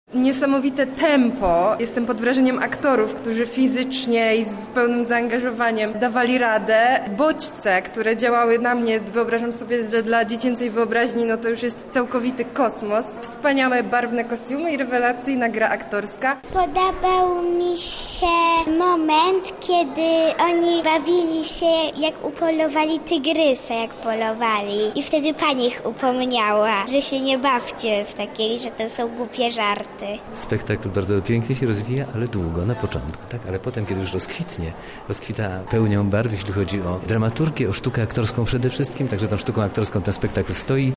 Niesamowite tempo. Jestem pod wrażeniem aktorów, którzy fizycznie i z pełnym zaangażowaniem dawali radę. Bodźce, które działały na mnie, wyobrażam sobie, że dla dziecięcej wyobraźni to już jest całkowity kosmos. Wspaniałe, barwne kostiumy i rewelacyjna gra aktorska. Podobał mi się moment, kiedy oni bawili się, jak upolowali tygrysa, jak polowali. I wtedy pani ich upomniała, że się nie bawcie w takiej, że to są głupie żarty. Spektakl bardzo pięknie się rozwija, ale długo na początku, tak? Ale potem, kiedy już rozkwita pełnią barw, jeśli chodzi o dramaturgię, o sztukę aktorską przede wszystkim, także tą sztuką aktorską ten spektakl stoi.